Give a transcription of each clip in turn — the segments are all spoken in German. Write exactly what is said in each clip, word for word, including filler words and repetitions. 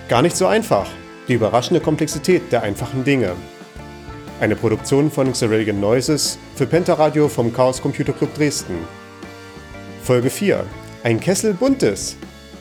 Gar nicht so einfach. Die überraschende Komplexität der einfachen Dinge. Eine Produktion von Xaragan Noises für Pentaradio vom Chaos Computer Club Dresden. Folge vier. Ein Kessel Buntes.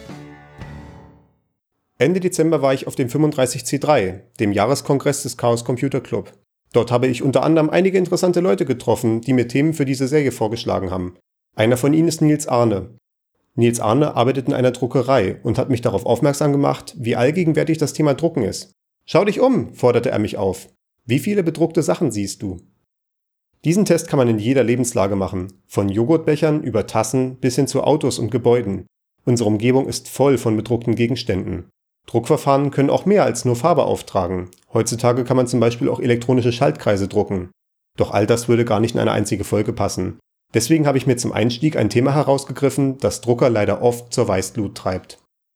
Ende Dezember war ich auf dem fünfunddreißig C drei, dem Jahreskongress des Chaos Computer Club. Dort habe ich unter anderem einige interessante Leute getroffen, die mir Themen für diese Serie vorgeschlagen haben. Einer von ihnen ist Nils Arne. Nils Arne arbeitet in einer Druckerei und hat mich darauf aufmerksam gemacht, wie allgegenwärtig das Thema Drucken ist. Schau dich um, forderte er mich auf. Wie viele bedruckte Sachen siehst du? Diesen Test kann man in jeder Lebenslage machen, von Joghurtbechern über Tassen bis hin zu Autos und Gebäuden. Unsere Umgebung ist voll von bedruckten Gegenständen. Druckverfahren können auch mehr als nur Farbe auftragen. Heutzutage kann man zum Beispiel auch elektronische Schaltkreise drucken. Doch all das würde gar nicht in eine einzige Folge passen. Deswegen habe ich mir zum Einstieg ein Thema herausgegriffen, das Drucker leider oft zur Weißglut treibt.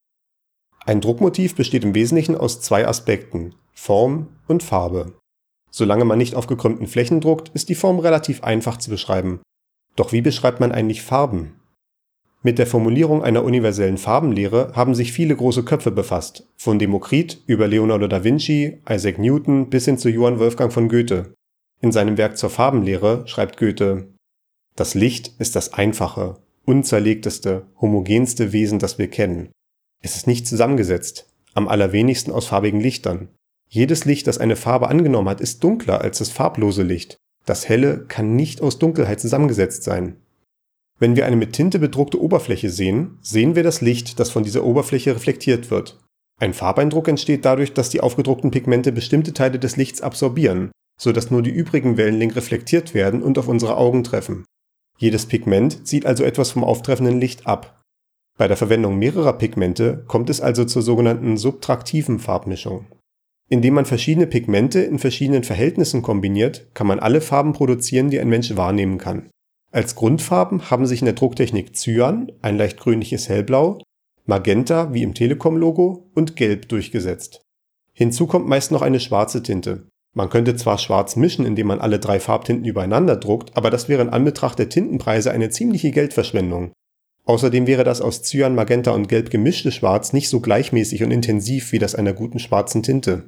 Ein Druckmotiv besteht im Wesentlichen aus zwei Aspekten: Form und Farbe. Solange man nicht auf gekrümmten Flächen druckt, ist die Form relativ einfach zu beschreiben. Doch wie beschreibt man eigentlich Farben? Mit der Formulierung einer universellen Farbenlehre haben sich viele große Köpfe befasst, von Demokrit über Leonardo da Vinci, Isaac Newton bis hin zu Johann Wolfgang von Goethe. In seinem Werk zur Farbenlehre schreibt Goethe: Das Licht ist das einfache, unzerlegteste, homogenste Wesen, das wir kennen. Es ist nicht zusammengesetzt, am allerwenigsten aus farbigen Lichtern. Jedes Licht, das eine Farbe angenommen hat, ist dunkler als das farblose Licht. Das Helle kann nicht aus Dunkelheit zusammengesetzt sein. Wenn wir eine mit Tinte bedruckte Oberfläche sehen, sehen wir das Licht, das von dieser Oberfläche reflektiert wird. Ein Farbeindruck entsteht dadurch, dass die aufgedruckten Pigmente bestimmte Teile des Lichts absorbieren, sodass nur die übrigen Wellenlängen reflektiert werden und auf unsere Augen treffen. Jedes Pigment zieht also etwas vom auftreffenden Licht ab. Bei der Verwendung mehrerer Pigmente kommt es also zur sogenannten subtraktiven Farbmischung. Indem man verschiedene Pigmente in verschiedenen Verhältnissen kombiniert, kann man alle Farben produzieren, die ein Mensch wahrnehmen kann. Als Grundfarben haben sich in der Drucktechnik Cyan, ein leicht grünliches Hellblau, Magenta wie im Telekom-Logo und Gelb durchgesetzt. Hinzu kommt meist noch eine schwarze Tinte. Man könnte zwar schwarz mischen, indem man alle drei Farbtinten übereinander druckt, aber das wäre in Anbetracht der Tintenpreise eine ziemliche Geldverschwendung. Außerdem wäre das aus Cyan, Magenta und Gelb gemischte Schwarz nicht so gleichmäßig und intensiv wie das einer guten schwarzen Tinte.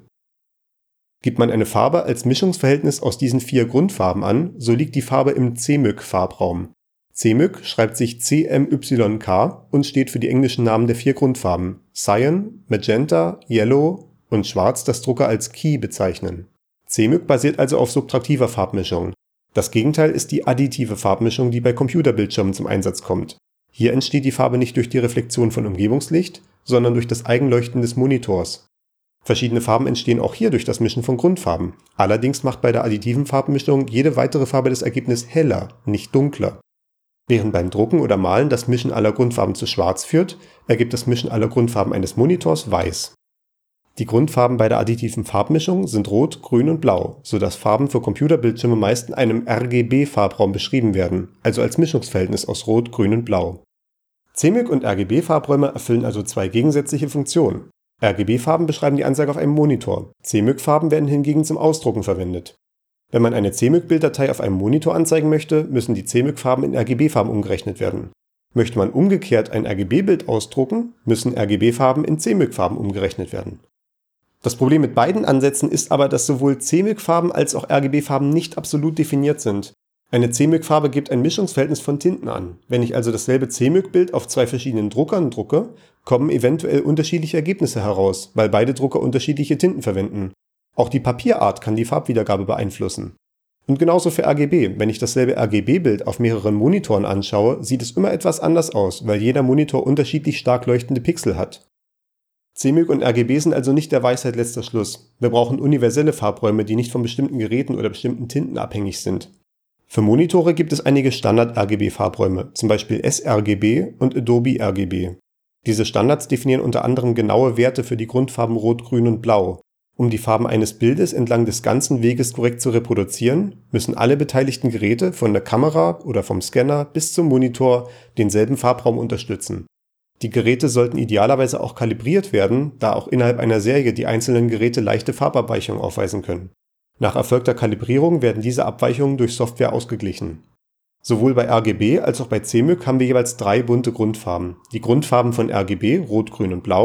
Gibt man eine Farbe als Mischungsverhältnis aus diesen vier Grundfarben an, so liegt die Farbe im C M Y K-Farbraum. C M Y K schreibt sich C M Y K und steht für die englischen Namen der vier Grundfarben: Cyan, Magenta, Yellow und Schwarz, das Drucker als Key bezeichnen. C M Y K basiert also auf subtraktiver Farbmischung. Das Gegenteil ist die additive Farbmischung, die bei Computerbildschirmen zum Einsatz kommt. Hier entsteht die Farbe nicht durch die Reflexion von Umgebungslicht, sondern durch das Eigenleuchten des Monitors. Verschiedene Farben entstehen auch hier durch das Mischen von Grundfarben. Allerdings macht bei der additiven Farbmischung jede weitere Farbe das Ergebnis heller, nicht dunkler. Während beim Drucken oder Malen das Mischen aller Grundfarben zu schwarz führt, ergibt das Mischen aller Grundfarben eines Monitors weiß. Die Grundfarben bei der additiven Farbmischung sind Rot, Grün und Blau, sodass Farben für Computerbildschirme meist in einem R G B-Farbraum beschrieben werden, also als Mischungsverhältnis aus Rot, Grün und Blau. C M Y K und R G B-Farbräume erfüllen also zwei gegensätzliche Funktionen. R G B-Farben beschreiben die Anzeige auf einem Monitor, C M Y K-Farben werden hingegen zum Ausdrucken verwendet. Wenn man eine C M Y K-Bilddatei auf einem Monitor anzeigen möchte, müssen die C M Y K-Farben in R G B-Farben umgerechnet werden. Möchte man umgekehrt ein R G B-Bild ausdrucken, müssen R G B-Farben in C M Y K-Farben umgerechnet werden. Das Problem mit beiden Ansätzen ist aber, dass sowohl C M Y K-Farben als auch R G B-Farben nicht absolut definiert sind. Eine C M Y K-Farbe gibt ein Mischungsverhältnis von Tinten an. Wenn ich also dasselbe C M Y K-Bild auf zwei verschiedenen Druckern drucke, kommen eventuell unterschiedliche Ergebnisse heraus, weil beide Drucker unterschiedliche Tinten verwenden. Auch die Papierart kann die Farbwiedergabe beeinflussen. Und genauso für R G B. Wenn ich dasselbe R G B-Bild auf mehreren Monitoren anschaue, sieht es immer etwas anders aus, weil jeder Monitor unterschiedlich stark leuchtende Pixel hat. C M Y K und R G B sind also nicht der Weisheit letzter Schluss. Wir brauchen universelle Farbräume, die nicht von bestimmten Geräten oder bestimmten Tinten abhängig sind. Für Monitore gibt es einige Standard-R G B-Farbräume, zum Beispiel sRGB und Adobe R G B. Diese Standards definieren unter anderem genaue Werte für die Grundfarben Rot, Grün und Blau. Um die Farben eines Bildes entlang des ganzen Weges korrekt zu reproduzieren, müssen alle beteiligten Geräte von der Kamera oder vom Scanner bis zum Monitor denselben Farbraum unterstützen. Die Geräte sollten idealerweise auch kalibriert werden, da auch innerhalb einer Serie die einzelnen Geräte leichte Farbabweichungen aufweisen können. Nach erfolgter Kalibrierung werden diese Abweichungen durch Software ausgeglichen. Sowohl bei R G B als auch bei C M Y K haben wir jeweils drei bunte Grundfarben. Die Grundfarben von R G B, Rot, Grün und Blau,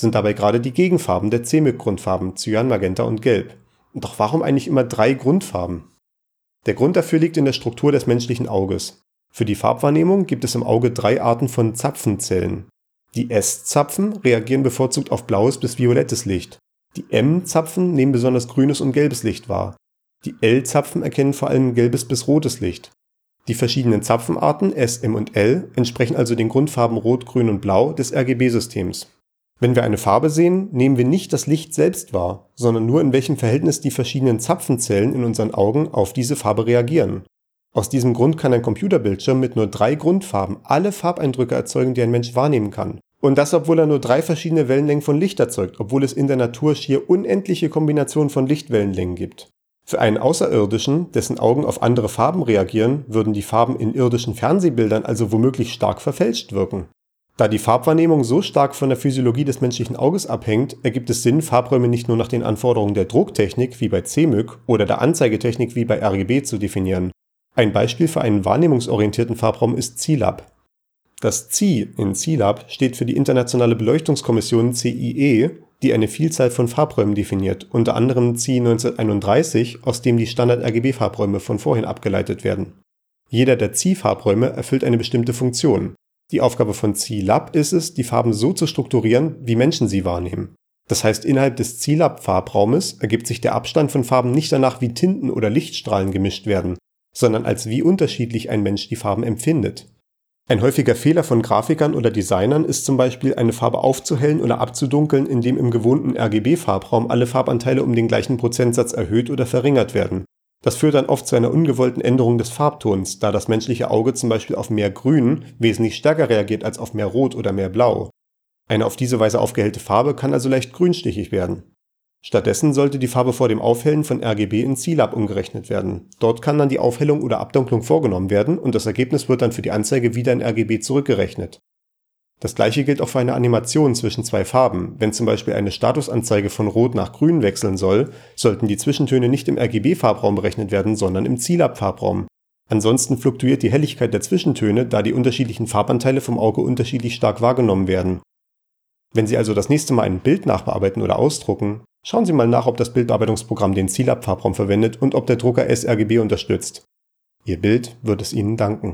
sind dabei gerade die Gegenfarben der C M Y K-Grundfarben Cyan, Magenta und Gelb. Doch warum eigentlich immer drei Grundfarben? Der Grund dafür liegt in der Struktur des menschlichen Auges. Für die Farbwahrnehmung gibt es im Auge drei Arten von Zapfenzellen. Die S-Zapfen reagieren bevorzugt auf blaues bis violettes Licht. Die M-Zapfen nehmen besonders grünes und gelbes Licht wahr. Die L-Zapfen erkennen vor allem gelbes bis rotes Licht. Die verschiedenen Zapfenarten S, M und L entsprechen also den Grundfarben Rot, Grün und Blau des R G B-Systems. Wenn wir eine Farbe sehen, nehmen wir nicht das Licht selbst wahr, sondern nur in welchem Verhältnis die verschiedenen Zapfenzellen in unseren Augen auf diese Farbe reagieren. Aus diesem Grund kann ein Computerbildschirm mit nur drei Grundfarben alle Farbeindrücke erzeugen, die ein Mensch wahrnehmen kann. Und das, obwohl er nur drei verschiedene Wellenlängen von Licht erzeugt, obwohl es in der Natur schier unendliche Kombinationen von Lichtwellenlängen gibt. Für einen Außerirdischen, dessen Augen auf andere Farben reagieren, würden die Farben in irdischen Fernsehbildern also womöglich stark verfälscht wirken. Da die Farbwahrnehmung so stark von der Physiologie des menschlichen Auges abhängt, ergibt es Sinn, Farbräume nicht nur nach den Anforderungen der Drucktechnik wie bei C M Y K oder der Anzeigetechnik wie bei R G B zu definieren. Ein Beispiel für einen wahrnehmungsorientierten Farbraum ist C I L A B. Das C in C I L A B steht für die Internationale Beleuchtungskommission C I E, die eine Vielzahl von Farbräumen definiert, unter anderem C I neunzehnhunderteinunddreißig, aus dem die Standard-R G B-Farbräume von vorhin abgeleitet werden. Jeder der C I-Farbräume erfüllt eine bestimmte Funktion. Die Aufgabe von C I L A B ist es, die Farben so zu strukturieren, wie Menschen sie wahrnehmen. Das heißt, innerhalb des C I L A B-Farbraumes ergibt sich der Abstand von Farben nicht danach, wie Tinten oder Lichtstrahlen gemischt werden, sondern als wie unterschiedlich ein Mensch die Farben empfindet. Ein häufiger Fehler von Grafikern oder Designern ist zum Beispiel, eine Farbe aufzuhellen oder abzudunkeln, indem im gewohnten R G B-Farbraum alle Farbanteile um den gleichen Prozentsatz erhöht oder verringert werden. Das führt dann oft zu einer ungewollten Änderung des Farbtons, da das menschliche Auge zum Beispiel auf mehr Grün wesentlich stärker reagiert als auf mehr Rot oder mehr Blau. Eine auf diese Weise aufgehellte Farbe kann also leicht grünstichig werden. Stattdessen sollte die Farbe vor dem Aufhellen von R G B in C I L A B umgerechnet werden. Dort kann dann die Aufhellung oder Abdunklung vorgenommen werden und das Ergebnis wird dann für die Anzeige wieder in R G B zurückgerechnet. Das gleiche gilt auch für eine Animation zwischen zwei Farben. Wenn zum Beispiel eine Statusanzeige von Rot nach Grün wechseln soll, sollten die Zwischentöne nicht im R G B-Farbraum berechnet werden, sondern im C I L A B-Farbraum. Ansonsten fluktuiert die Helligkeit der Zwischentöne, da die unterschiedlichen Farbanteile vom Auge unterschiedlich stark wahrgenommen werden. Wenn Sie also das nächste Mal ein Bild nachbearbeiten oder ausdrucken, schauen Sie mal nach, ob das Bildbearbeitungsprogramm den C I L A B-Farbraum verwendet und ob der Drucker s R G B unterstützt. Ihr Bild wird es Ihnen danken.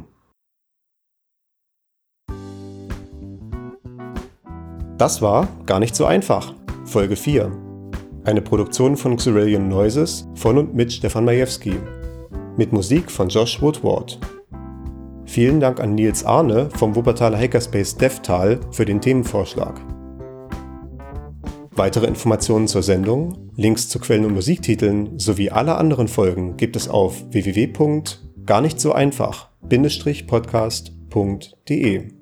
Das war Gar nicht so einfach, Folge vier. Eine Produktion von Xyrillion Noises von und mit Stefan Majewski. Mit Musik von Josh Woodward. Vielen Dank an Nils Arne vom Wuppertaler Hackerspace DevTal für den Themenvorschlag. Weitere Informationen zur Sendung, Links zu Quellen und Musiktiteln sowie alle anderen Folgen gibt es auf w w w punkt gar nicht so einfach Bindestrich podcast punkt de.